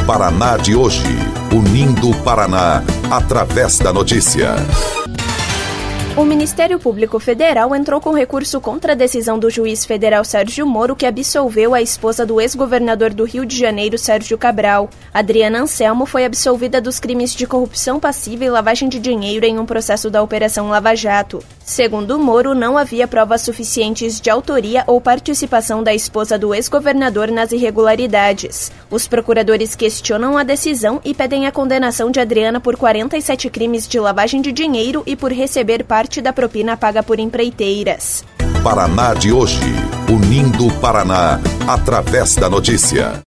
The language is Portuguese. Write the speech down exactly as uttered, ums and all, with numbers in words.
Paraná de hoje, unindo o Paraná através da notícia. O Ministério Público Federal entrou com recurso contra a decisão do juiz federal Sérgio Moro, que absolveu a esposa do ex-governador do Rio de Janeiro, Sérgio Cabral. Adriana Anselmo foi absolvida dos crimes de corrupção passiva e lavagem de dinheiro em um processo da Operação Lava Jato. Segundo Moro, não havia provas suficientes de autoria ou participação da esposa do ex-governador nas irregularidades. Os procuradores questionam a decisão e pedem a condenação de Adriana por quarenta e sete crimes de lavagem de dinheiro e por receber parte da propina paga por empreiteiras. Paraná de hoje, unindo o Paraná através da notícia.